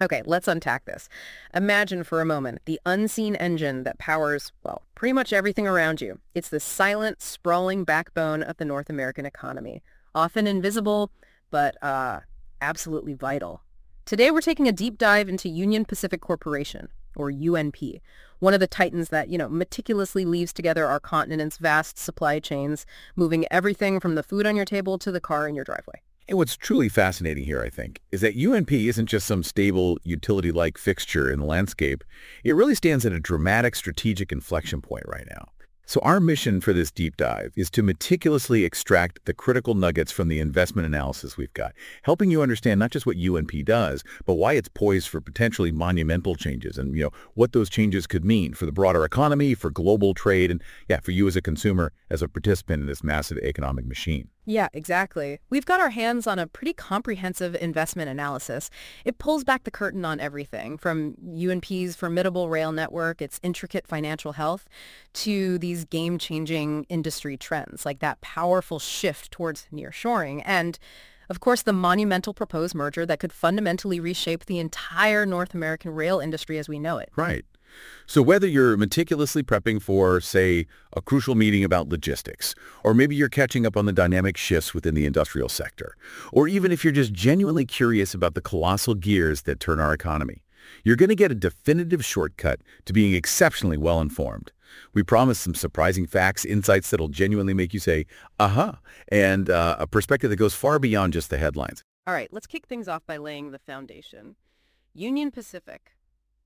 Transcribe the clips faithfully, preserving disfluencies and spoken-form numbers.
Okay, let's unpack this. Imagine for a moment the unseen engine that powers, well, pretty much everything around you. It's the silent, sprawling backbone of the North American economy, often invisible, but uh, absolutely vital. Today, we're taking a deep dive into Union Pacific Corporation, or U N P, one of the titans that, you know, meticulously weaves together our continent's vast supply chains, moving everything from the food on your table to the car in your driveway. And what's truly fascinating here, I think, is that U N P isn't just some stable, utility-like fixture in the landscape. It really stands at a dramatic strategic inflection point right now. So our mission for this deep dive is to meticulously extract the critical nuggets from the investment analysis we've got, helping you understand not just what U N P does, but why it's poised for potentially monumental changes and, you know, what those changes could mean for the broader economy, for global trade, and, yeah, for you as a consumer, as a participant in this massive economic machine. Yeah, exactly. We've got our hands on a pretty comprehensive investment analysis. It pulls back the curtain on everything from U N P's formidable rail network, its intricate financial health, to these game-changing industry trends, like that powerful shift towards nearshoring and, of course, the monumental proposed merger that could fundamentally reshape the entire North American rail industry as we know it. Right. So whether you're meticulously prepping for, say, a crucial meeting about logistics, or maybe you're catching up on the dynamic shifts within the industrial sector, or even if you're just genuinely curious about the colossal gears that turn our economy, you're going to get a definitive shortcut to being exceptionally well-informed. We promise some surprising facts, insights that'll genuinely make you say, uh-huh, and uh, a perspective that goes far beyond just the headlines. All right, let's kick things off by laying the foundation. Union Pacific.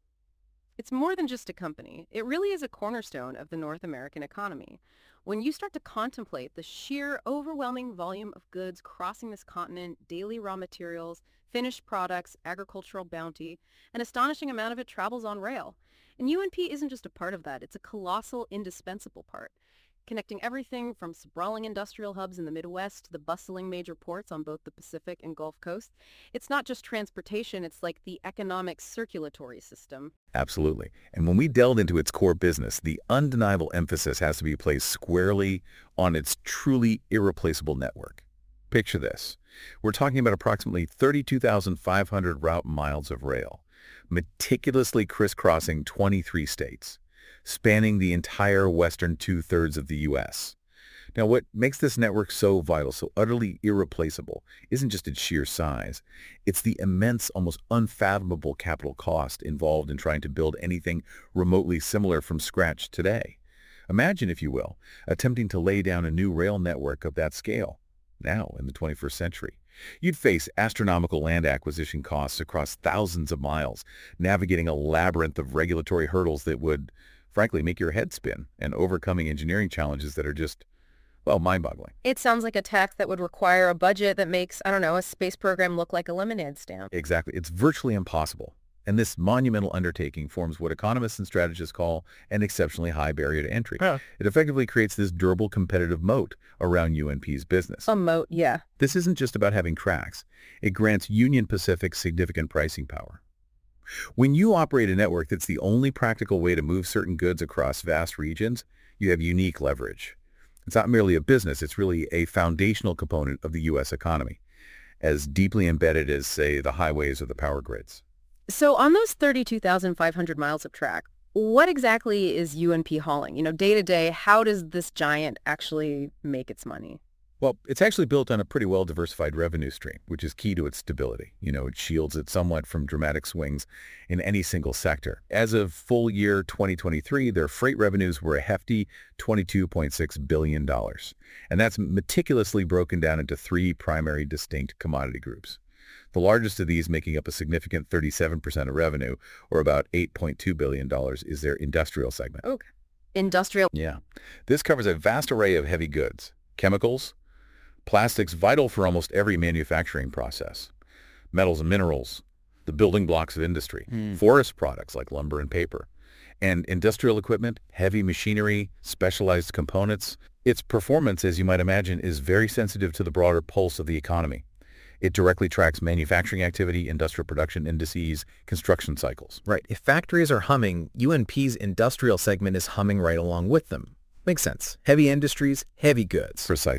It's more than just a company. It really is a cornerstone of the North American economy. When you start to contemplate the sheer overwhelming volume of goods crossing this continent, daily raw materials, finished products, agricultural bounty, an astonishing amount of it travels on rail. And U N P isn't just a part of that. It's a colossal, indispensable part, connecting everything from sprawling industrial hubs in the Midwest to the bustling major ports on both the Pacific and Gulf Coast. It's not just transportation, it's like the economic circulatory system. Absolutely. And when we delve into its core business, the undeniable emphasis has to be placed squarely on its truly irreplaceable network. Picture this. We're talking about approximately thirty-two thousand five hundred route miles of rail, meticulously crisscrossing twenty-three states, spanning the entire western two-thirds of the U S. Now, what makes this network so vital, so utterly irreplaceable, isn't just its sheer size. It's the immense, almost unfathomable capital cost involved in trying to build anything remotely similar from scratch today. Imagine, if you will, attempting to lay down a new rail network of that scale, now in the twenty-first century. You'd face astronomical land acquisition costs across thousands of miles, navigating a labyrinth of regulatory hurdles that would, frankly, make your head spin, and overcoming engineering challenges that are just, well, mind-boggling. It sounds like a task that would require a budget that makes, I don't know, a space program look like a lemonade stand. Exactly. It's virtually impossible. And this monumental undertaking forms what economists and strategists call an exceptionally high barrier to entry. Huh. It effectively creates this durable competitive moat around U N P's business. A moat, yeah. This isn't just about having tracks. It grants Union Pacific significant pricing power. When you operate a network that's the only practical way to move certain goods across vast regions, you have unique leverage. It's not merely a business, it's really a foundational component of the U S economy, as deeply embedded as, say, the highways or the power grids. So on those thirty-two thousand five hundred miles of track, what exactly is U N P hauling? You know, day to day, how does this giant actually make its money? Well, it's actually built on a pretty well-diversified revenue stream, which is key to its stability. You know, it shields it somewhat from dramatic swings in any single sector. As of full year twenty twenty-three, their freight revenues were a hefty twenty-two point six billion dollars. And that's meticulously broken down into three primary distinct commodity groups. The largest of these, making up a significant thirty-seven percent of revenue, or about eight point two billion dollars, is their industrial segment. Okay. Industrial. Yeah. This covers a vast array of heavy goods, chemicals, plastics vital for almost every manufacturing process, metals and minerals, the building blocks of industry, Mm. forest products like lumber and paper, and industrial equipment, heavy machinery, specialized components. Its performance, as you might imagine, is very sensitive to the broader pulse of the economy. It directly tracks manufacturing activity, industrial production indices, construction cycles. Right. If factories are humming, U N P's industrial segment is humming right along with them. Makes sense. Heavy industries, heavy goods. Precisely.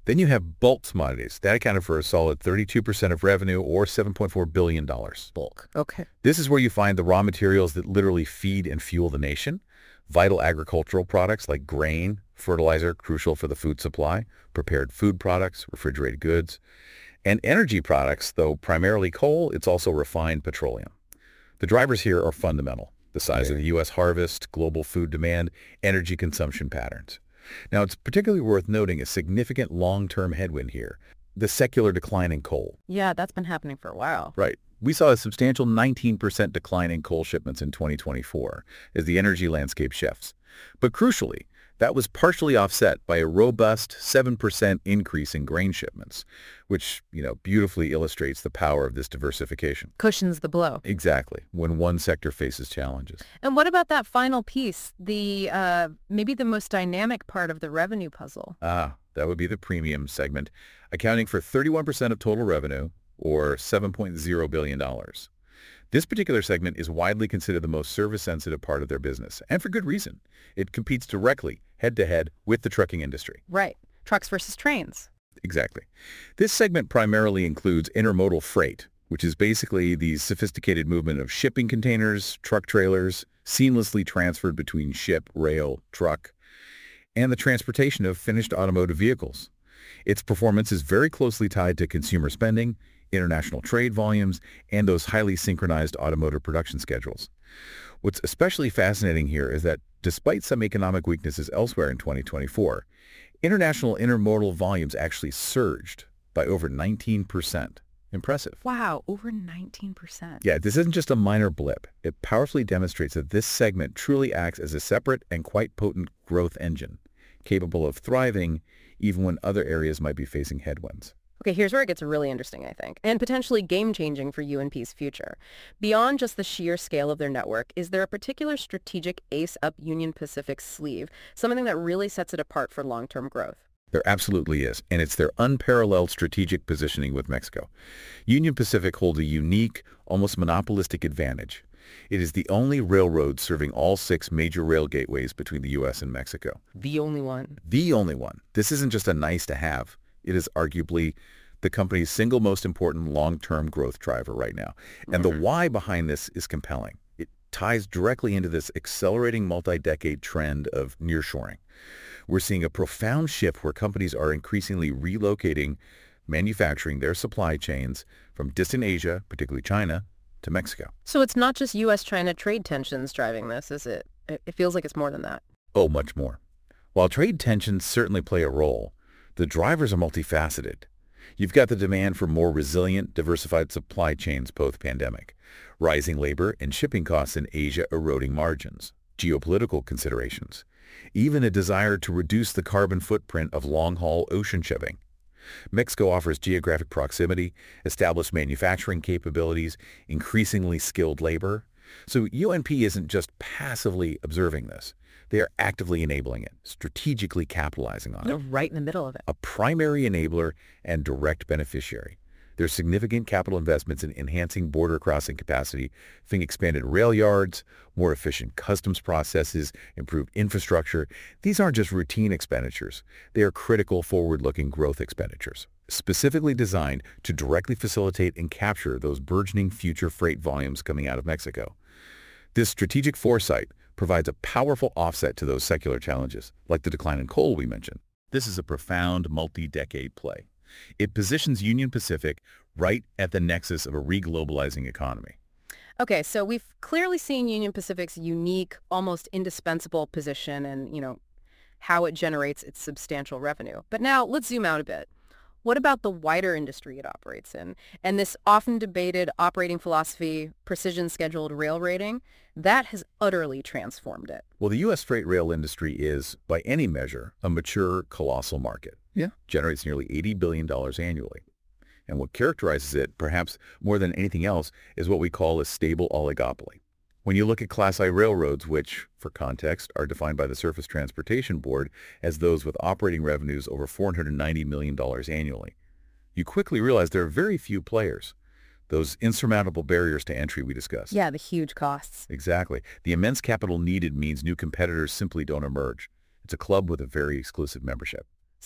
Then you have bulk commodities. That accounted for a solid thirty-two percent of revenue, or seven point four billion dollars. Bulk. Okay. This is where you find the raw materials that literally feed and fuel the nation. Vital agricultural products like grain, fertilizer, crucial for the food supply, prepared food products, refrigerated goods, and energy products, though primarily coal, it's also refined petroleum. The drivers here are fundamental: the size of the U S harvest, global food demand, energy consumption patterns. Now, it's particularly worth noting a significant long-term headwind here: the secular decline in coal. Yeah, that's been happening for a while. Right. We saw a substantial nineteen percent decline in coal shipments in twenty twenty-four as the energy landscape shifts. But crucially, that was partially offset by a robust seven percent increase in grain shipments, which, you know, beautifully illustrates the power of this diversification. Cushions the blow. Exactly, when one sector faces challenges. And what about that final piece, the uh, maybe the most dynamic part of the revenue puzzle? Ah, that would be the premium segment, accounting for thirty-one percent of total revenue, or seven point zero billion dollars. This particular segment is widely considered the most service-sensitive part of their business, and for good reason. It competes directly, head-to-head, with the trucking industry. Right. Trucks versus trains. Exactly. This segment primarily includes intermodal freight, which is basically the sophisticated movement of shipping containers, truck trailers, seamlessly transferred between ship, rail, truck, and the transportation of finished automotive vehicles. Its performance is very closely tied to consumer spending, international trade volumes, and those highly synchronized automotive production schedules. What's especially fascinating here is that despite some economic weaknesses elsewhere in twenty twenty-four, international intermodal volumes actually surged by over nineteen percent. Impressive. Wow, over nineteen percent. Yeah, this isn't just a minor blip. It powerfully demonstrates that this segment truly acts as a separate and quite potent growth engine, capable of thriving even when other areas might be facing headwinds. Okay, here's where it gets really interesting, I think, and potentially game-changing for U N P's future. Beyond just the sheer scale of their network, is there a particular strategic ace up Union Pacific's sleeve, something that really sets it apart for long-term growth? There absolutely is, and it's their unparalleled strategic positioning with Mexico. Union Pacific holds a unique, almost monopolistic advantage. It is the only railroad serving all six major rail gateways between the U S and Mexico. The only one. The only one. This isn't just a nice-to-have. It is arguably the company's single most important long-term growth driver right now. And the why behind this is compelling. It ties directly into this accelerating multi-decade trend of nearshoring. We're seeing a profound shift where companies are increasingly relocating, manufacturing their supply chains from distant Asia, particularly China, to Mexico. So it's not just U S China trade tensions driving this, is it? It it feels like it's more than that. Oh, much more. While trade tensions certainly play a role, the drivers are multifaceted. You've got the demand for more resilient, diversified supply chains post-pandemic, rising labor and shipping costs in Asia eroding margins, geopolitical considerations, even a desire to reduce the carbon footprint of long-haul ocean shipping. Mexico offers geographic proximity, established manufacturing capabilities, increasingly skilled labor. So U N P isn't just passively observing this. They are actively enabling it, strategically capitalizing on it. They're right in the middle of it. A primary enabler and direct beneficiary. There's significant capital investments in enhancing border crossing capacity, thing expanded rail yards, more efficient customs processes, improved infrastructure. These aren't just routine expenditures. They are critical forward-looking growth expenditures, specifically designed to directly facilitate and capture those burgeoning future freight volumes coming out of Mexico. This strategic foresight provides a powerful offset to those secular challenges, like the decline in coal we mentioned. This is a profound multi-decade play. It positions Union Pacific right at the nexus of a reglobalizing economy. Okay, so we've clearly seen Union Pacific's unique, almost indispensable position and, you know, how it generates its substantial revenue. But now let's zoom out a bit. What about the wider industry it operates in? And this often debated operating philosophy, precision scheduled railroading, that has utterly transformed it. Well, the U S freight rail industry is, by any measure, a mature, colossal market. Yeah. Generates nearly eighty billion dollars annually. And what characterizes it, perhaps more than anything else, is what we call a stable oligopoly. When you look at Class I railroads, which, for context, are defined by the Surface Transportation Board as those with operating revenues over four hundred ninety million dollars annually, you quickly realize there are very few players. Those insurmountable barriers to entry we discussed. Yeah, the huge costs. Exactly. The immense capital needed means new competitors simply don't emerge. It's a club with a very exclusive membership.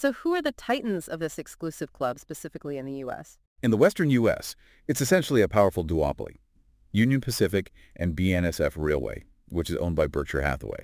So who are the titans of this exclusive club, specifically in the U S? In the western U S, it's essentially a powerful duopoly. Union Pacific and B N S F Railway, which is owned by Berkshire Hathaway.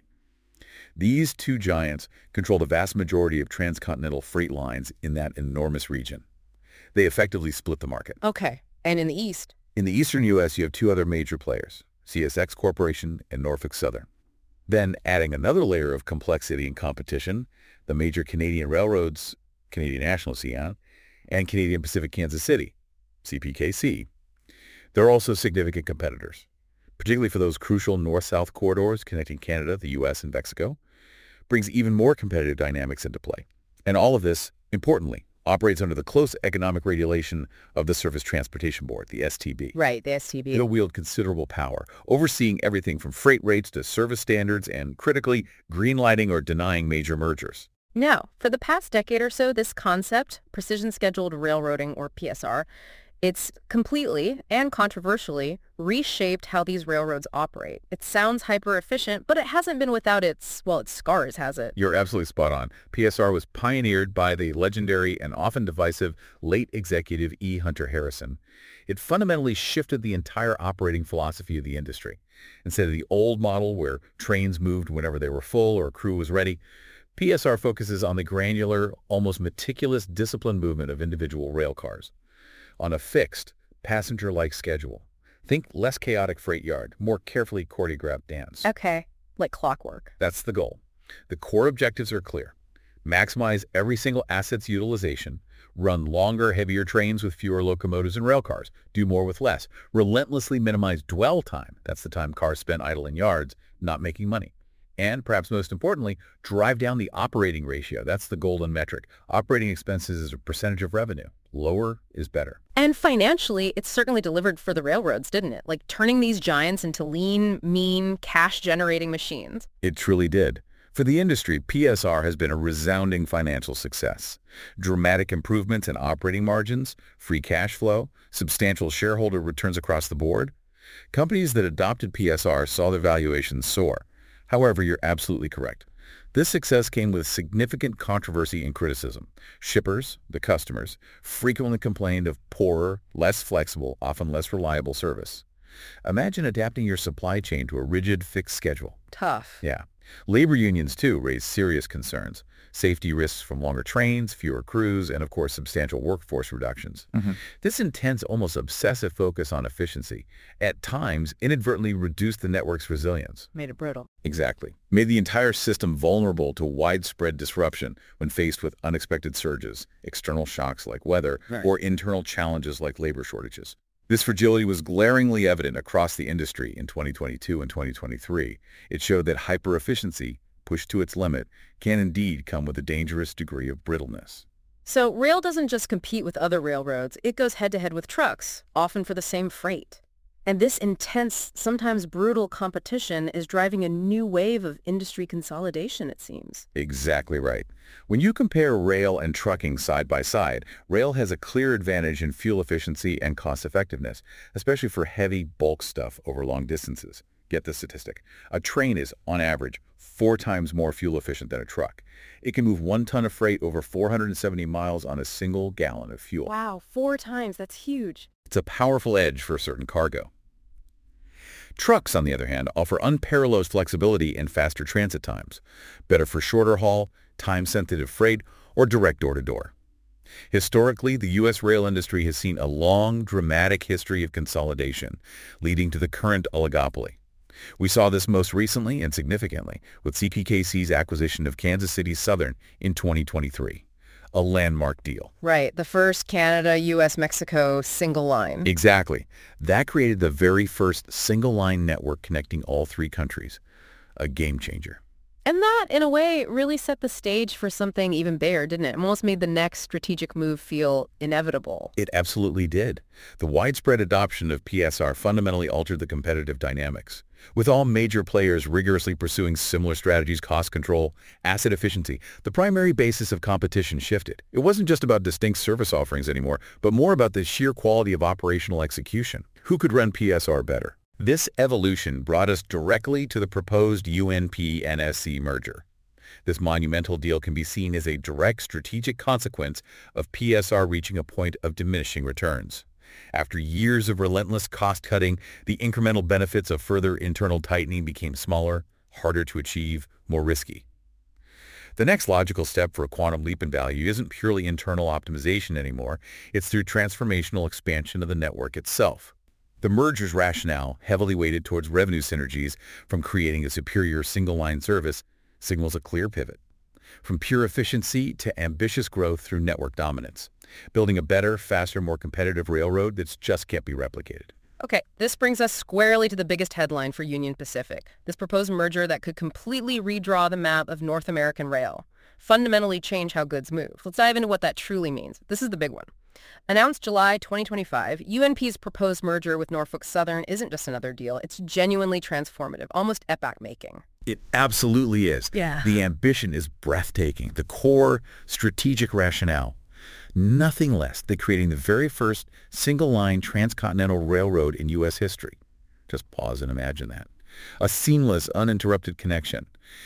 These two giants control the vast majority of transcontinental freight lines in that enormous region. They effectively split the market. Okay. And in the East? In the eastern U S, you have two other major players, C S X Corporation and Norfolk Southern. Then, adding another layer of complexity and competition, the major Canadian railroads, Canadian National C N, and Canadian Pacific Kansas City, C P K C. They're also significant competitors, particularly for those crucial north-south corridors connecting Canada, the U S, and Mexico, brings even more competitive dynamics into play. And all of this, importantly, operates under the close economic regulation of the Surface Transportation Board, the S T B. Right, the S T B. It'll wield considerable power, overseeing everything from freight rates to service standards and, critically, greenlighting or denying major mergers. Now, for the past decade or so, this concept, precision scheduled railroading, or P S R, it's completely and controversially reshaped how these railroads operate. It sounds hyper-efficient, but it hasn't been without its, well, its scars, has it? You're absolutely spot on. P S R was pioneered by the legendary and often divisive late executive E. Hunter Harrison. It fundamentally shifted the entire operating philosophy of the industry. Instead of the old model where trains moved whenever they were full or a crew was ready, P S R focuses on the granular, almost meticulous, disciplined movement of individual rail cars on a fixed, passenger-like schedule. Think less chaotic freight yard, more carefully choreographed dance. Okay, like clockwork. That's the goal. The core objectives are clear. Maximize every single asset's utilization, run longer, heavier trains with fewer locomotives and rail cars, do more with less, relentlessly minimize dwell time, that's the time cars spent idle in yards, not making money. And, perhaps most importantly, drive down the operating ratio. That's the golden metric. Operating expenses as a percentage of revenue. Lower is better. And financially, it certainly delivered for the railroads, didn't it? Like turning these giants into lean, mean, cash-generating machines. It truly did. For the industry, P S R has been a resounding financial success. Dramatic improvements in operating margins, free cash flow, substantial shareholder returns across the board. Companies that adopted P S R saw their valuations soar. However, you're absolutely correct. This success came with significant controversy and criticism. Shippers, the customers, frequently complained of poorer, less flexible, often less reliable service. Imagine adapting your supply chain to a rigid, fixed schedule. Tough. Yeah. Labor unions, too, raised serious concerns. Safety risks from longer trains, fewer crews, and, of course, substantial workforce reductions. Mm-hmm. This intense, almost obsessive focus on efficiency, at times, inadvertently reduced the network's resilience. Made it brutal. Exactly. Made the entire system vulnerable to widespread disruption when faced with unexpected surges, external shocks like weather, right, or internal challenges like labor shortages. This fragility was glaringly evident across the industry in twenty twenty-two and twenty twenty-three. It showed that hyper-efficiency, pushed to its limit, can indeed come with a dangerous degree of brittleness. So rail doesn't just compete with other railroads, it goes head-to-head with trucks, often for the same freight. And this intense, sometimes brutal competition is driving a new wave of industry consolidation, it seems. Exactly right. When you compare rail and trucking side by side, rail has a clear advantage in fuel efficiency and cost effectiveness, especially for heavy bulk stuff over long distances. Get this statistic. A train is, on average, four times more fuel efficient than a truck. It can move one ton of freight over four hundred seventy miles on a single gallon of fuel. Wow, four times. That's huge. It's a powerful edge for certain cargo. Trucks, on the other hand, offer unparalleled flexibility and faster transit times, better for shorter haul, time-sensitive freight, or direct door-to-door. Historically, the U S rail industry has seen a long, dramatic history of consolidation, leading to the current oligopoly. We saw this most recently and significantly with C P K C's acquisition of Kansas City Southern in twenty twenty-three, a landmark deal. Right, the first Canada, U S, Mexico single line. Exactly. That created the very first single-line network connecting all three countries, a game changer. And that, in a way, really set the stage for something even bigger, didn't it? It almost made the next strategic move feel inevitable. It absolutely did. The widespread adoption of P S R fundamentally altered the competitive dynamics. With all major players rigorously pursuing similar strategies, cost control, asset efficiency, the primary basis of competition shifted. It wasn't just about distinct service offerings anymore, but more about the sheer quality of operational execution. Who could run P S R better? This evolution brought us directly to the proposed U N P N S C merger. This monumental deal can be seen as a direct strategic consequence of P S R reaching a point of diminishing returns. After years of relentless cost-cutting, the incremental benefits of further internal tightening became smaller, harder to achieve, more risky. The next logical step for a quantum leap in value isn't purely internal optimization anymore, it's through transformational expansion of the network itself. The merger's rationale, heavily weighted towards revenue synergies from creating a superior single-line service, signals a clear pivot. From pure efficiency to ambitious growth through network dominance, building a better, faster, more competitive railroad that just can't be replicated. Okay, this brings us squarely to the biggest headline for Union Pacific, this proposed merger that could completely redraw the map of North American rail, fundamentally change how goods move. Let's dive into what that truly means. This is the big one. Announced July twenty twenty-five, U N P's proposed merger with Norfolk Southern isn't just another deal, it's genuinely transformative, almost epoch-making. It absolutely is. Yeah. The ambition is breathtaking. The core strategic rationale, nothing less than creating the very first single-line transcontinental railroad in U S history. Just pause and imagine that. A seamless, uninterrupted connection.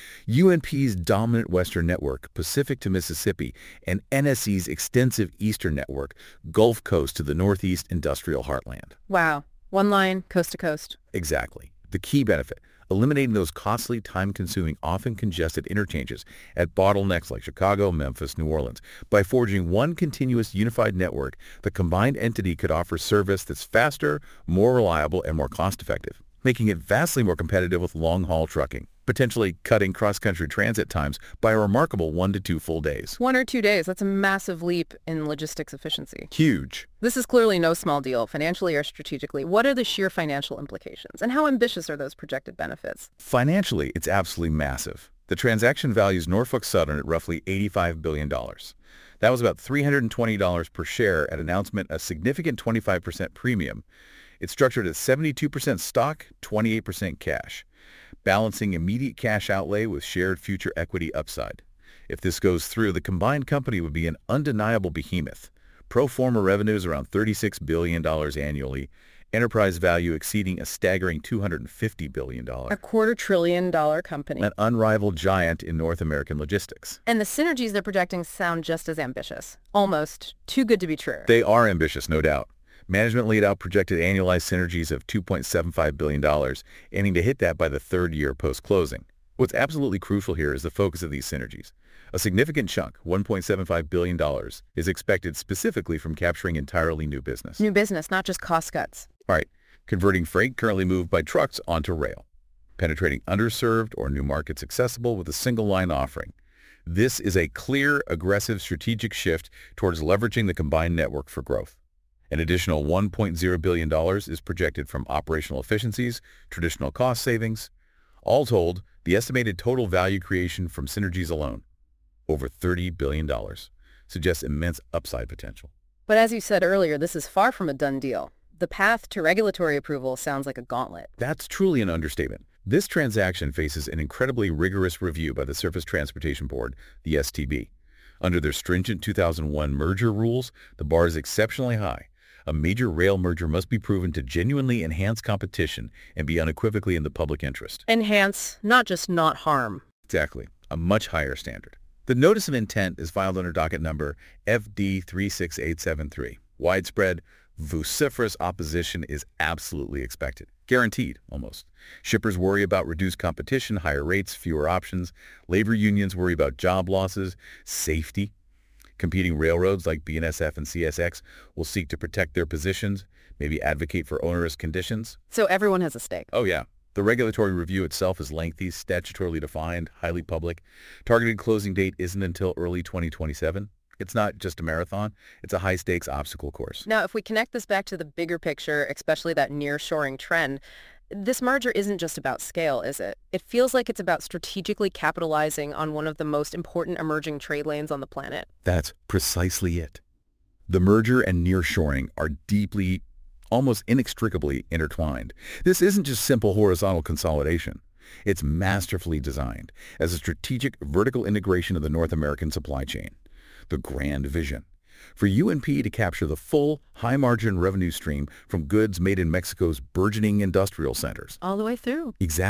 U N P's dominant western network, Pacific to Mississippi, and N S E's extensive eastern network, Gulf Coast to the Northeast industrial heartland. Wow. One line, coast to coast. Exactly. The key benefit, eliminating those costly, time-consuming, often congested interchanges at bottlenecks like Chicago, Memphis, New Orleans. By forging one continuous unified network, the combined entity could offer service that's faster, more reliable, and more cost-effective, making it vastly more competitive with long-haul trucking, potentially cutting cross-country transit times by a remarkable one to two full days. One or two days. That's a massive leap in logistics efficiency. Huge. This is clearly no small deal, financially or strategically. What are the sheer financial implications, and how ambitious are those projected benefits? Financially, it's absolutely massive. The transaction values Norfolk Southern at roughly eighty-five billion dollars. That was about three hundred twenty dollars per share at announcement, a significant twenty-five percent premium. It's structured at seventy-two percent stock, twenty-eight percent cash, balancing immediate cash outlay with shared future equity upside. If this goes through, the combined company would be an undeniable behemoth. Pro forma revenues around thirty-six billion dollars annually, enterprise value exceeding a staggering two hundred fifty billion dollars. A quarter trillion dollar company. An unrivaled giant in North American logistics. And the synergies they're projecting sound just as ambitious. Almost too good to be true. They are ambitious, no doubt. Management laid out projected annualized synergies of two point seven five billion dollars, aiming to hit that by the third year post-closing. What's absolutely crucial here is the focus of these synergies. A significant chunk, one point seven five billion dollars, is expected specifically from capturing entirely new business. New business, not just cost cuts. All right, converting freight currently moved by trucks onto rail, penetrating underserved or new markets accessible with a single-line offering. This is a clear, aggressive strategic shift towards leveraging the combined network for growth. An additional one point zero billion dollars is projected from operational efficiencies, traditional cost savings. All told, the estimated total value creation from synergies alone, over thirty billion dollars, suggests immense upside potential. But as you said earlier, this is far from a done deal. The path to regulatory approval sounds like a gauntlet. That's truly an understatement. This transaction faces an incredibly rigorous review by the Surface Transportation Board, the S T B. Under their stringent two thousand one merger rules, the bar is exceptionally high. A major rail merger must be proven to genuinely enhance competition and be unequivocally in the public interest. Enhance, not just not harm. Exactly. A much higher standard. The Notice of Intent is filed under docket number F D three six eight seven three. Widespread, vociferous opposition is absolutely expected. Guaranteed, almost. Shippers worry about reduced competition, higher rates, fewer options. Labor unions worry about job losses, safety. Competing railroads like B N S F and C S X will seek to protect their positions, maybe advocate for onerous conditions. So everyone has a stake. Oh, yeah. The regulatory review itself is lengthy, statutorily defined, highly public. Targeted closing date isn't until early twenty twenty-seven. It's not just a marathon. It's a high-stakes obstacle course. Now, if we connect this back to the bigger picture, especially that nearshoring trend, this merger isn't just about scale, is it? It feels like it's about strategically capitalizing on one of the most important emerging trade lanes on the planet. That's precisely it. The merger and nearshoring are deeply, almost inextricably intertwined. This isn't just simple horizontal consolidation. It's masterfully designed as a strategic vertical integration of the North American supply chain. The grand vision. For U N P to capture the full, high-margin revenue stream from goods made in Mexico's burgeoning industrial centers. All the way through. Exactly.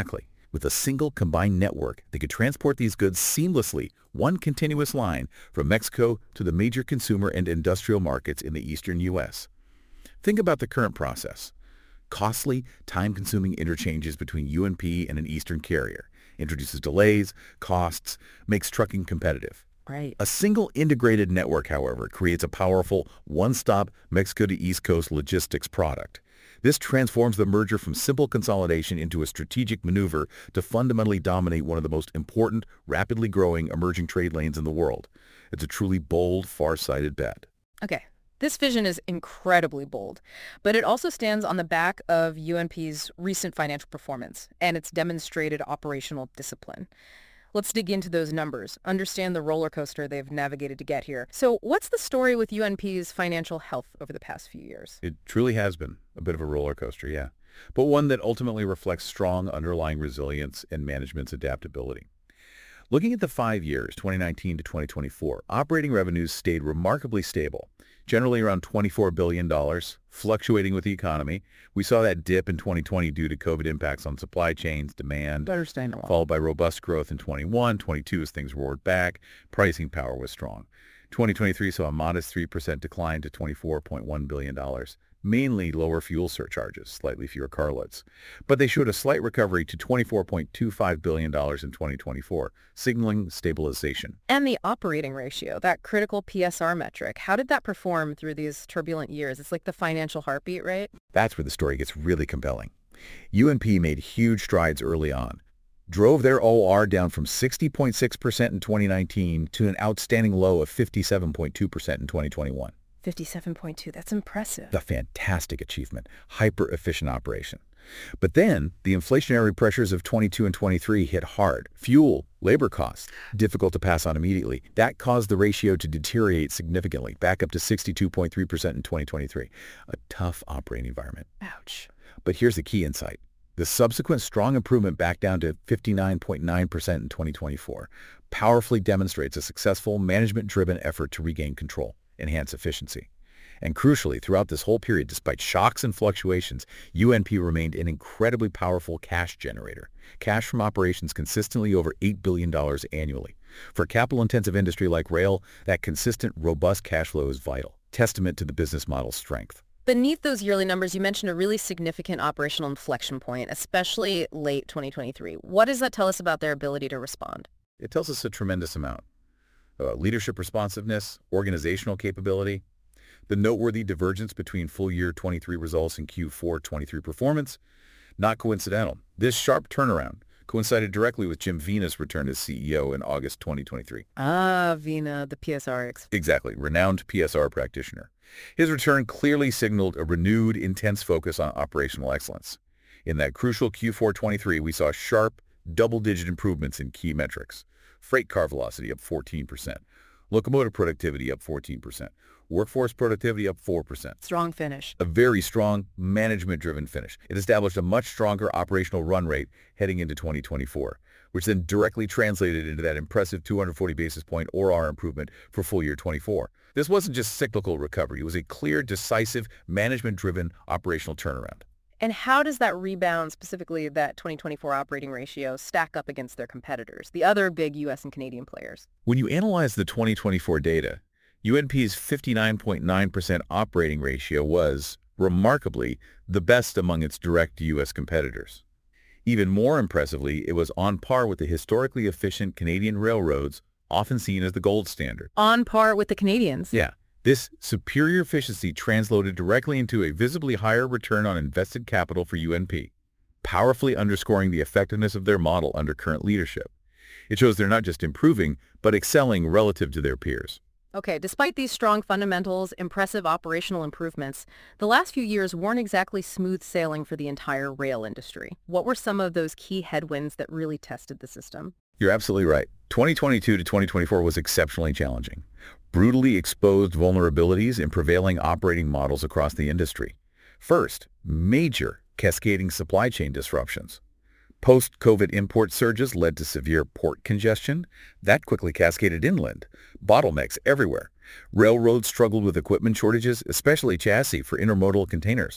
With a single combined network, they could transport these goods seamlessly, one continuous line, from Mexico to the major consumer and industrial markets in the eastern U S. Think about the current process. Costly, time-consuming interchanges between U N P and an eastern carrier introduces delays, costs, makes trucking competitive. Right. A single integrated network, however, creates a powerful one-stop Mexico to East Coast logistics product. This transforms the merger from simple consolidation into a strategic maneuver to fundamentally dominate one of the most important, rapidly growing emerging trade lanes in the world. It's a truly bold, far-sighted bet. Okay. This vision is incredibly bold, but it also stands on the back of U N P's recent financial performance and its demonstrated operational discipline. Let's dig into those numbers, understand the roller coaster they've navigated to get here. So what's the story with U N P's financial health over the past few years? It truly has been a bit of a roller coaster, yeah, but one that ultimately reflects strong underlying resilience and management's adaptability. Looking at the five years, twenty nineteen to twenty twenty-four, operating revenues stayed remarkably stable, generally around twenty-four billion dollars, fluctuating with the economy. We saw that dip in twenty twenty due to COVID impacts on supply chains, demand, Understandable. followed by robust growth in twenty-one, twenty-two as things roared back, pricing power was strong. twenty twenty-three saw a modest three percent decline to twenty-four point one billion dollars, mainly lower fuel surcharges, slightly fewer carloads. But they showed a slight recovery to twenty-four point two five billion dollars in twenty twenty-four, signaling stabilization. And the operating ratio, that critical P S R metric, how did that perform through these turbulent years? It's like the financial heartbeat, right? That's where the story gets really compelling. U N P made huge strides early on, drove their O R down from sixty point six percent in twenty nineteen to an outstanding low of fifty-seven point two percent in twenty twenty-one. fifty-seven point two, that's impressive. A fantastic achievement, hyper-efficient operation. But then, the inflationary pressures of twenty-two and twenty-three hit hard. Fuel, labor costs, difficult to pass on immediately. That caused the ratio to deteriorate significantly, back up to sixty-two point three percent in twenty twenty-three. A tough operating environment. Ouch. But here's the key insight. The subsequent strong improvement back down to fifty-nine point nine percent in twenty twenty-four powerfully demonstrates a successful management-driven effort to regain control, enhance efficiency. And crucially, throughout this whole period, despite shocks and fluctuations, U N P remained an incredibly powerful cash generator. Cash from operations consistently over eight billion dollars annually. For a capital-intensive industry like rail, that consistent, robust cash flow is vital, testament to the business model's strength. Beneath those yearly numbers, you mentioned a really significant operational inflection point, especially late twenty twenty-three. What does that tell us about their ability to respond? It tells us a tremendous amount. Uh, leadership responsiveness, organizational capability, the noteworthy divergence between full-year twenty-three results and Q four twenty-three performance. Not coincidental. This sharp turnaround coincided directly with Jim Vena's return as C E O in August twenty twenty-three. Ah, Vena, the P S R ex. Exactly, renowned P S R practitioner. His return clearly signaled a renewed, intense focus on operational excellence. In that crucial Q four twenty-three, we saw sharp, double-digit improvements in key metrics. Freight car velocity up fourteen percent, locomotive productivity up fourteen percent, workforce productivity up four percent. Strong finish. A very strong, management-driven finish. It established a much stronger operational run rate heading into twenty twenty-four, which then directly translated into that impressive two hundred forty basis point O R improvement for full year twenty-four. This wasn't just cyclical recovery. It was a clear, decisive, management-driven operational turnaround. And how does that rebound, specifically that twenty twenty-four operating ratio, stack up against their competitors, the other big U S and Canadian players? When you analyze the twenty twenty-four data, U N P's fifty-nine point nine percent operating ratio was, remarkably, the best among its direct U S competitors. Even more impressively, it was on par with the historically efficient Canadian railroads, often seen as the gold standard. On par with the Canadians? Yeah. This superior efficiency translated directly into a visibly higher return on invested capital for U N P, powerfully underscoring the effectiveness of their model under current leadership. It shows they're not just improving, but excelling relative to their peers. Okay, despite these strong fundamentals, impressive operational improvements, the last few years weren't exactly smooth sailing for the entire rail industry. What were some of those key headwinds that really tested the system? You're absolutely right. twenty twenty-two to twenty twenty-four was exceptionally challenging. Brutally exposed vulnerabilities in prevailing operating models across the industry. First, major cascading supply chain disruptions. Post-COVID import surges led to severe port congestion. That quickly cascaded inland. Bottlenecks everywhere. Railroads struggled with equipment shortages, especially chassis for intermodal containers.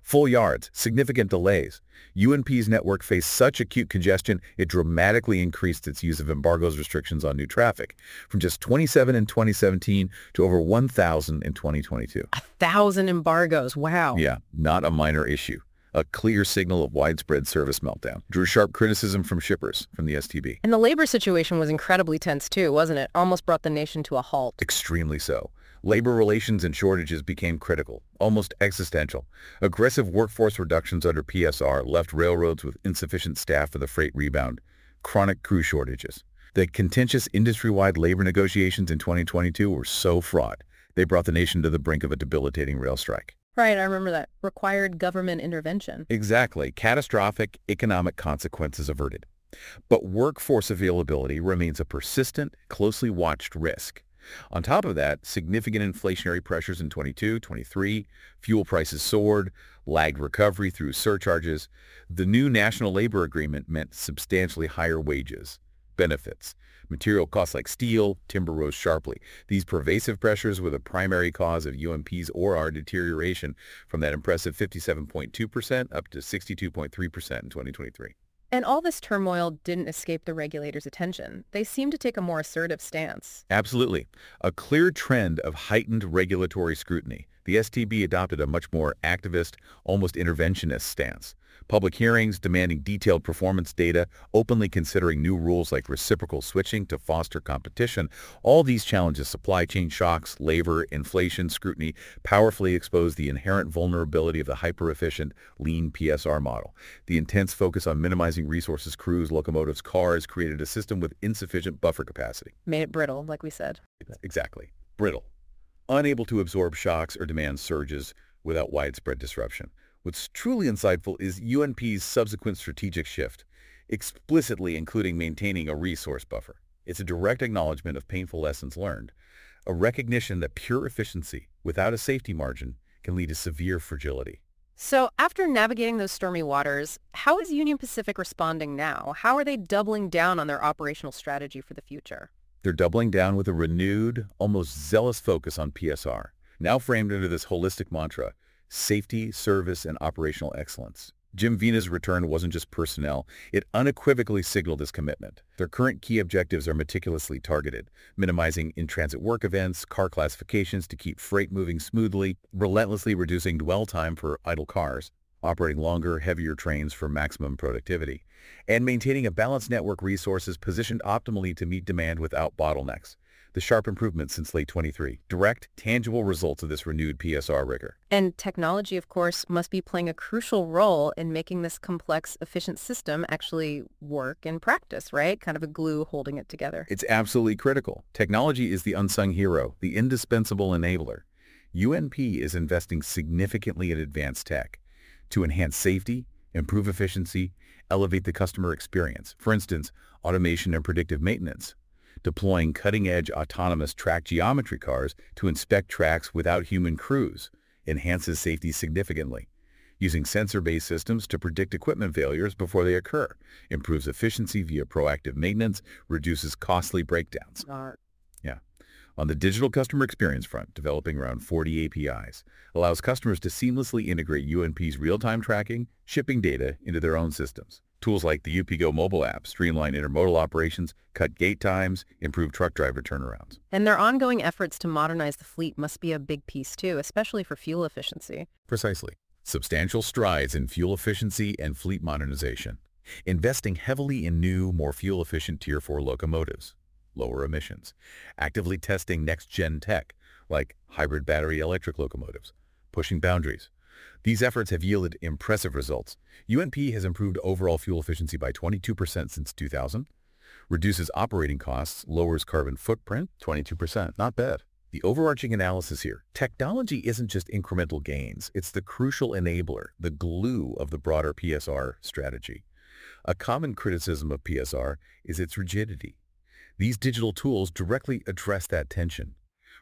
Full yards, significant delays. U N P's network faced such acute congestion, it dramatically increased its use of embargoes restrictions on new traffic, from just twenty-seven in twenty seventeen to over one thousand in twenty twenty-two. A thousand embargoes. Wow. Yeah, not a minor issue. A clear signal of widespread service meltdown. Drew sharp criticism from shippers from the S T B. And the labor situation was incredibly tense too, wasn't it? Almost brought the nation to a halt. Extremely so. Labor relations and shortages became critical, almost existential. Aggressive workforce reductions under P S R left railroads with insufficient staff for the freight rebound. Chronic crew shortages. The contentious industry-wide labor negotiations in twenty twenty-two were so fraught, they brought the nation to the brink of a debilitating rail strike. Right, I remember that. Required government intervention. Exactly. Catastrophic economic consequences averted. But workforce availability remains a persistent, closely watched risk. On top of that, significant inflationary pressures in twenty-two, twenty-three, fuel prices soared, lagged recovery through surcharges. The new National Labor Agreement meant substantially higher wages, benefits. Material costs like steel, timber rose sharply. These pervasive pressures were the primary cause of U N P's O R deterioration from that impressive fifty-seven point two percent up to sixty-two point three percent in twenty twenty-three. And all this turmoil didn't escape the regulators' attention. They seemed to take a more assertive stance. Absolutely. A clear trend of heightened regulatory scrutiny. The S T B adopted a much more activist, almost interventionist stance. Public hearings demanding detailed performance data, openly considering new rules like reciprocal switching to foster competition. All these challenges, supply chain shocks, labor, inflation, scrutiny, powerfully expose the inherent vulnerability of the hyper-efficient, lean P S R model. The intense focus on minimizing resources, crews, locomotives, cars created a system with insufficient buffer capacity. Made it brittle, like we said. Exactly. Brittle. Unable to absorb shocks or demand surges without widespread disruption. What's truly insightful is U N P's subsequent strategic shift, explicitly including maintaining a resource buffer. It's a direct acknowledgement of painful lessons learned, a recognition that pure efficiency without a safety margin can lead to severe fragility. So after navigating those stormy waters, how is Union Pacific responding now? How are they doubling down on their operational strategy for the future? They're doubling down with a renewed, almost zealous focus on P S R, now framed under this holistic mantra: safety, service, and operational excellence. Jim Vena's return wasn't just personnel, it unequivocally signaled his commitment. Their current key objectives are meticulously targeted, minimizing in-transit work events, car classifications to keep freight moving smoothly, relentlessly reducing dwell time for idle cars, operating longer, heavier trains for maximum productivity, and maintaining a balanced network resources positioned optimally to meet demand without bottlenecks. The sharp improvements since late twenty-three, direct, tangible results of this renewed P S R rigor. And technology, of course, must be playing a crucial role in making this complex, efficient system actually work in practice, right? Kind of a glue holding it together. It's absolutely critical. Technology is the unsung hero, the indispensable enabler. U N P is investing significantly in advanced tech to enhance safety, improve efficiency, elevate the customer experience. For instance, automation and predictive maintenance. Deploying cutting-edge autonomous track geometry cars to inspect tracks without human crews enhances safety significantly. Using sensor-based systems to predict equipment failures before they occur improves efficiency via proactive maintenance, reduces costly breakdowns. Smart. Yeah. On the digital customer experience front, developing around forty A P Is allows customers to seamlessly integrate U N P's real-time tracking, shipping data into their own systems. Tools like the U P Go mobile app streamline intermodal operations, cut gate times, improve truck driver turnarounds. And their ongoing efforts to modernize the fleet must be a big piece too, especially for fuel efficiency. Precisely. Substantial strides in fuel efficiency and fleet modernization. Investing heavily in new, more fuel-efficient Tier four locomotives, lower emissions. Actively testing next-gen tech, like hybrid battery electric locomotives, pushing boundaries. These efforts have yielded impressive results. U N P has improved overall fuel efficiency by twenty-two percent since two thousand, reduces operating costs, lowers carbon footprint, twenty-two percent. Not bad. The overarching analysis here, technology isn't just incremental gains, it's the crucial enabler, the glue of the broader P S R strategy. A common criticism of P S R is its rigidity. These digital tools directly address that tension,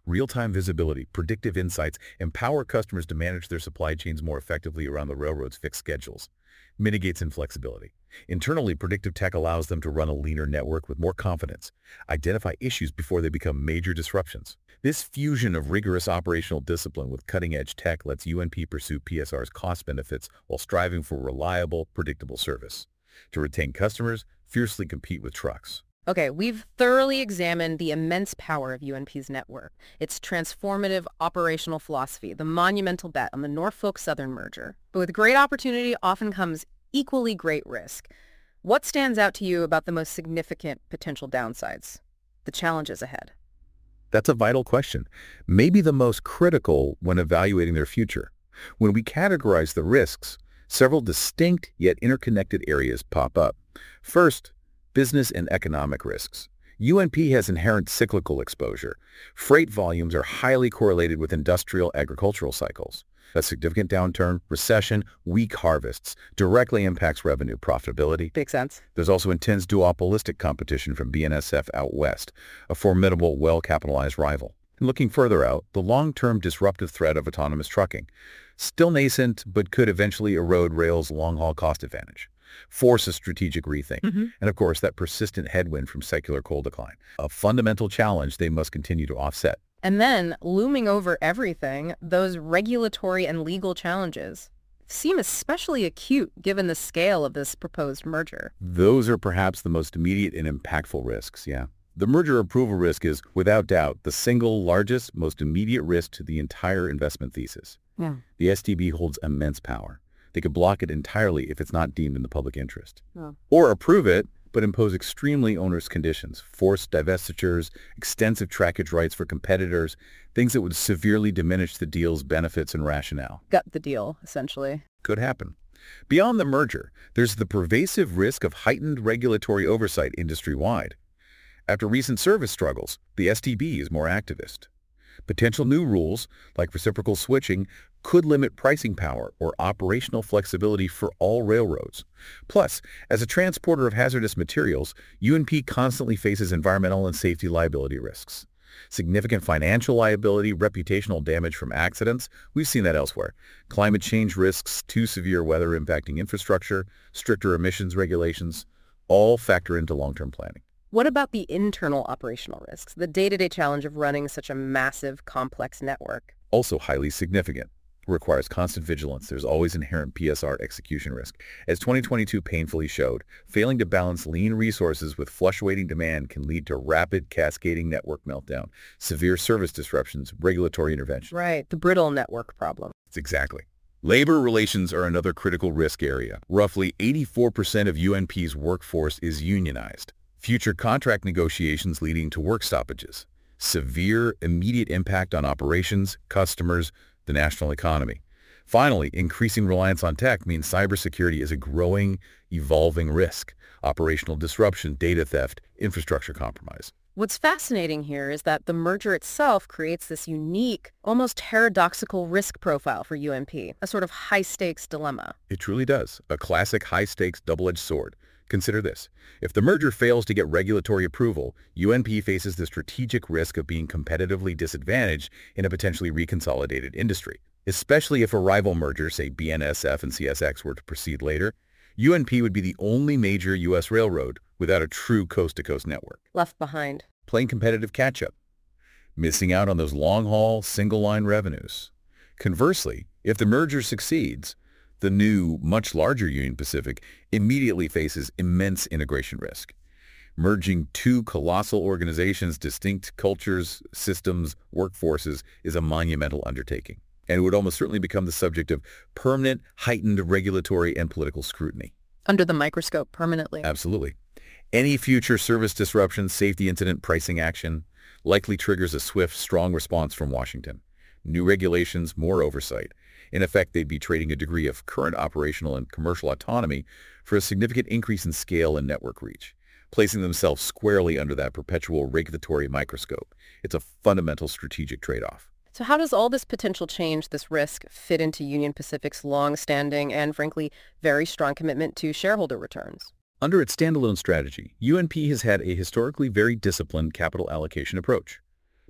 Real-time visibility, predictive insights empower customers to manage their supply chains more effectively around the railroad's fixed schedules. Mitigates inflexibility. Internally, predictive tech allows them to run a leaner network with more confidence, identify issues before they become major disruptions. This fusion of rigorous operational discipline with cutting-edge tech lets U N P pursue P S R's cost benefits while striving for reliable, predictable service. To retain customers, fiercely compete with trucks. Okay, we've thoroughly examined the immense power of U N P's network, its transformative operational philosophy, the monumental bet on the Norfolk Southern merger. But with great opportunity often comes equally great risk. What stands out to you about the most significant potential downsides, the challenges ahead? That's a vital question, maybe the most critical when evaluating their future. When we categorize the risks, several distinct yet interconnected areas pop up. First, business and economic risks. U N P has inherent cyclical exposure. Freight volumes are highly correlated with industrial agricultural cycles. A significant downturn, recession, weak harvests directly impacts revenue profitability. Makes sense. There's also intense duopolistic competition from B N S F out west, a formidable, well-capitalized rival. And looking further out, the long-term disruptive threat of autonomous trucking. Still nascent, but could eventually erode rail's long-haul cost advantage. Force a strategic rethink. Mm-hmm. And of course, that persistent headwind from secular coal decline. A fundamental challenge they must continue to offset. And then, looming over everything, those regulatory and legal challenges seem especially acute given the scale of this proposed merger. Those are perhaps the most immediate and impactful risks, yeah. The merger approval risk is, without doubt, the single largest, most immediate risk to the entire investment thesis. Yeah. The S T B holds immense power. They could block it entirely if it's not deemed in the public interest. Oh. Or approve it, but impose extremely onerous conditions, forced divestitures, extensive trackage rights for competitors, things that would severely diminish the deal's benefits and rationale. Gut the deal, essentially. Could happen. Beyond the merger, there's the pervasive risk of heightened regulatory oversight industry-wide. After recent service struggles, the S T B is more activist. Potential new rules, like reciprocal switching, could limit pricing power or operational flexibility for all railroads. Plus, as a transporter of hazardous materials, U N P constantly faces environmental and safety liability risks. Significant financial liability, reputational damage from accidents, we've seen that elsewhere. Climate change risks, too severe weather impacting infrastructure, stricter emissions regulations, all factor into long-term planning. What about the internal operational risks, the day-to-day challenge of running such a massive, complex network? Also highly significant. Requires constant vigilance. There's always inherent P S R execution risk. As twenty twenty-two painfully showed, failing to balance lean resources with fluctuating demand can lead to rapid cascading network meltdown, severe service disruptions, regulatory intervention. Right, the brittle network problem. It's exactly. Labor relations are another critical risk area. Roughly eighty-four percent of U N P's workforce is unionized. Future contract negotiations leading to work stoppages. Severe, immediate impact on operations, customers, the national economy. Finally, increasing reliance on tech means cybersecurity is a growing, evolving risk. Operational disruption, data theft, infrastructure compromise. What's fascinating here is that the merger itself creates this unique, almost paradoxical risk profile for U N P, a sort of high-stakes dilemma. It truly does. A classic high-stakes double-edged sword. Consider this. If the merger fails to get regulatory approval, U N P faces the strategic risk of being competitively disadvantaged in a potentially reconsolidated industry. Especially if a rival merger, say B N S F and C S X, were to proceed later, U N P would be the only major U S railroad without a true coast-to-coast network. Left behind. Playing competitive catch-up. Missing out on those long-haul, single-line revenues. Conversely, if the merger succeeds, the new, much larger Union Pacific immediately faces immense integration risk. Merging two colossal organizations, distinct cultures, systems, workforces is a monumental undertaking, and it would almost certainly become the subject of permanent, heightened regulatory and political scrutiny. Under the microscope permanently. Absolutely. Any future service disruption, safety incident, pricing action likely triggers a swift, strong response from Washington. New regulations, more oversight. In effect, they'd be trading a degree of current operational and commercial autonomy for a significant increase in scale and network reach, placing themselves squarely under that perpetual regulatory microscope. It's a fundamental strategic trade-off. So how does all this potential change, this risk, fit into Union Pacific's long-standing and, frankly, very strong commitment to shareholder returns? Under its standalone strategy, U N P has had a historically very disciplined capital allocation approach.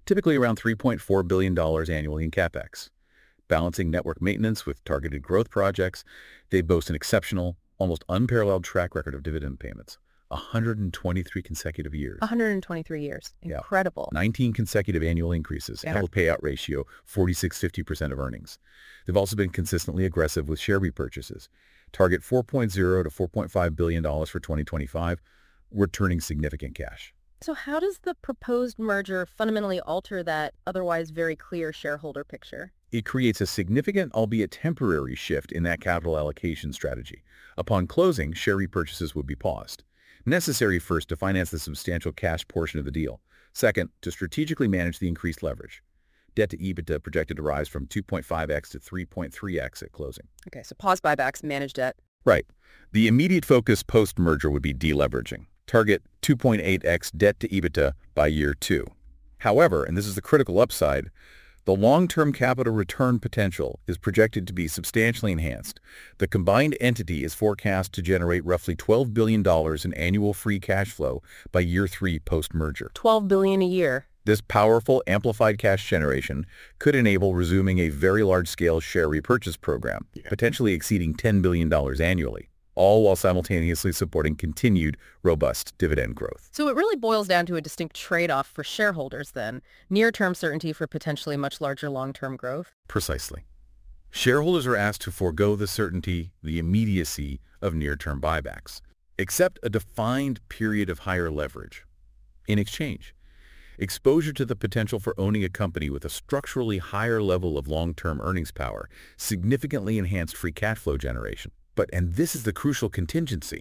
typically around three point four billion dollars annually in CapEx. Balancing network maintenance with targeted growth projects, they boast an exceptional, almost unparalleled track record of dividend payments. one hundred twenty-three consecutive years. one hundred twenty-three years. Yeah. Incredible. nineteen consecutive annual increases. Yeah. Annual payout ratio, forty-six to fifty percent of earnings. They've also been consistently aggressive with share repurchases. Target four point zero to four point five billion dollars for twenty twenty-five, returning significant cash. So how does the proposed merger fundamentally alter that otherwise very clear shareholder picture? It creates a significant, albeit temporary, shift in that capital allocation strategy. Upon closing, share repurchases would be paused. Necessary first to finance the substantial cash portion of the deal. Second, to strategically manage the increased leverage. Debt to EBITDA projected to rise from two point five x to three point three x at closing. Okay, so pause buybacks, manage debt. Right. The immediate focus post-merger would be deleveraging. Target two point eight x debt to EBITDA by year two. However, and this is the critical upside, the long-term capital return potential is projected to be substantially enhanced. The combined entity is forecast to generate roughly twelve billion dollars in annual free cash flow by year three post-merger. twelve billion dollars a year. This powerful, amplified cash generation could enable resuming a very large-scale share repurchase program, yeah. potentially exceeding ten billion dollars annually, all while simultaneously supporting continued, robust dividend growth. So it really boils down to a distinct trade-off for shareholders then, near-term certainty for potentially much larger long-term growth? Precisely. Shareholders are asked to forego the certainty, the immediacy of near-term buybacks, accept a defined period of higher leverage. In exchange, exposure to the potential for owning a company with a structurally higher level of long-term earnings power, significantly enhanced free cash flow generation. But, and this is the crucial contingency,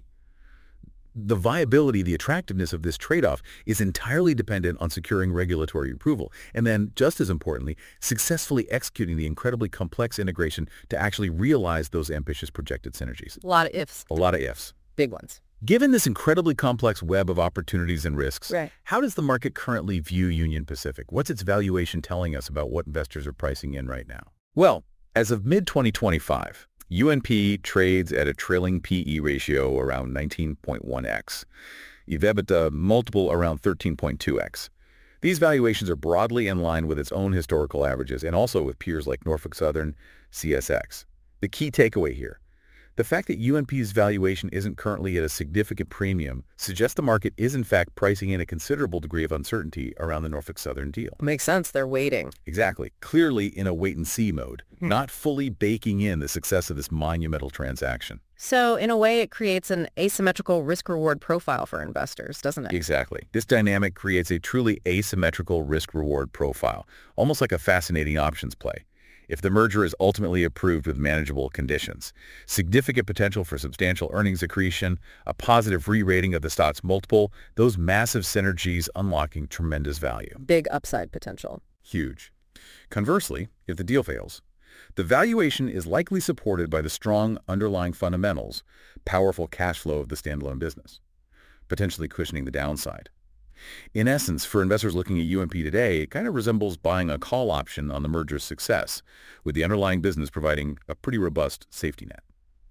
the viability, the attractiveness of this trade-off is entirely dependent on securing regulatory approval, and then, just as importantly, successfully executing the incredibly complex integration to actually realize those ambitious projected synergies. A lot of ifs. A lot of ifs. Big ones. Given this incredibly complex web of opportunities and risks, right. how does the market currently view Union Pacific? What's its valuation telling us about what investors are pricing in right now? Well, as of mid twenty twenty-five, U N P trades at a trailing P E ratio around nineteen point one x, E V/EBITDA multiple around thirteen point two x. These valuations are broadly in line with its own historical averages and also with peers like Norfolk Southern, C S X. The key takeaway here: the fact that U N P's valuation isn't currently at a significant premium suggests the market is in fact pricing in a considerable degree of uncertainty around the Norfolk Southern deal. Makes sense. They're waiting. Exactly. Clearly in a wait-and-see mode, hmm. not fully baking in the success of this monumental transaction. So in a way, it creates an asymmetrical risk-reward profile for investors, doesn't it? Exactly. This dynamic creates a truly asymmetrical risk-reward profile, almost like a fascinating options play. If the merger is ultimately approved with manageable conditions, significant potential for substantial earnings accretion, a positive re-rating of the stock's multiple, those massive synergies unlocking tremendous value. Big upside potential. Huge. Conversely, if the deal fails, the valuation is likely supported by the strong underlying fundamentals, powerful cash flow of the standalone business, potentially cushioning the downside. In essence, for investors looking at U N P today, it kind of resembles buying a call option on the merger's success, with the underlying business providing a pretty robust safety net.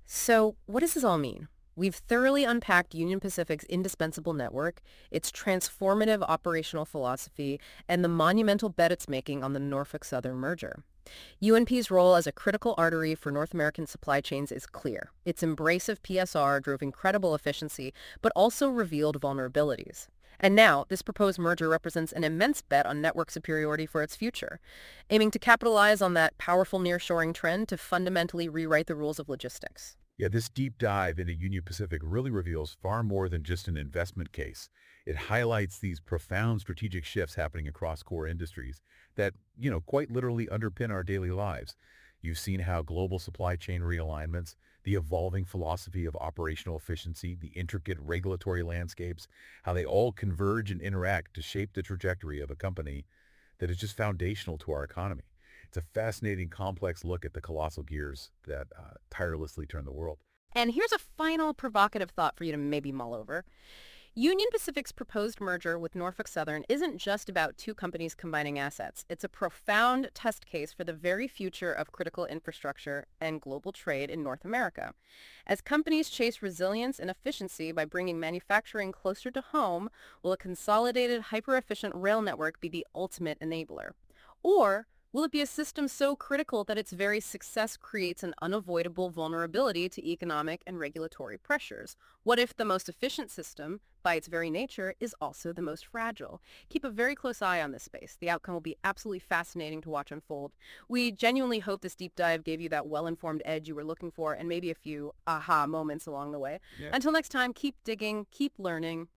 So what does this all mean? We've thoroughly unpacked Union Pacific's indispensable network, its transformative operational philosophy, and the monumental bet it's making on the Norfolk Southern merger. U N P's role as a critical artery for North American supply chains is clear. Its embrace of P S R drove incredible efficiency, but also revealed vulnerabilities. And now, this proposed merger represents an immense bet on network superiority for its future, aiming to capitalize on that powerful nearshoring trend to fundamentally rewrite the rules of logistics. Yeah, this deep dive into Union Pacific really reveals far more than just an investment case. It highlights these profound strategic shifts happening across core industries that, you know, quite literally underpin our daily lives. You've seen how global supply chain realignments, the evolving philosophy of operational efficiency, the intricate regulatory landscapes, how they all converge and interact to shape the trajectory of a company that is just foundational to our economy. It's a fascinating, complex look at the colossal gears that uh, tirelessly turn the world. And here's a final provocative thought for you to maybe mull over. Union Pacific's proposed merger with Norfolk Southern isn't just about two companies combining assets. It's a profound test case for the very future of critical infrastructure and global trade in North America. As companies chase resilience and efficiency by bringing manufacturing closer to home, will a consolidated, hyper-efficient rail network be the ultimate enabler? Or will it be a system so critical that its very success creates an unavoidable vulnerability to economic and regulatory pressures? What if the most efficient system, by its very nature, is also the most fragile? Keep a very close eye on this space. The outcome will be absolutely fascinating to watch unfold. We genuinely hope this deep dive gave you that well-informed edge you were looking for and maybe a few aha moments along the way. Yeah. Until next time, keep digging, keep learning,